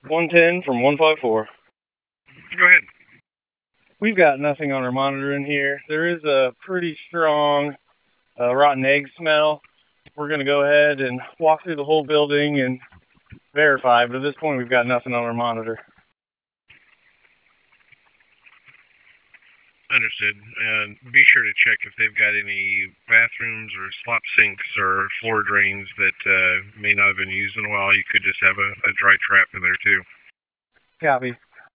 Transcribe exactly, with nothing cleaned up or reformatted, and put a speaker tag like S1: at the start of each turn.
S1: one ten from one five four.
S2: Go ahead.
S1: We've got nothing on our monitor in here. There is a pretty strong uh, rotten egg smell. We're going to go ahead and walk through the whole building and verify, but at this point we've got nothing on our monitor.
S2: Understood. And be sure to check if they've got any bathrooms or slop sinks or floor drains that uh, may not have been used in a while. You could just have a, a dry trap in there too.
S1: Copy.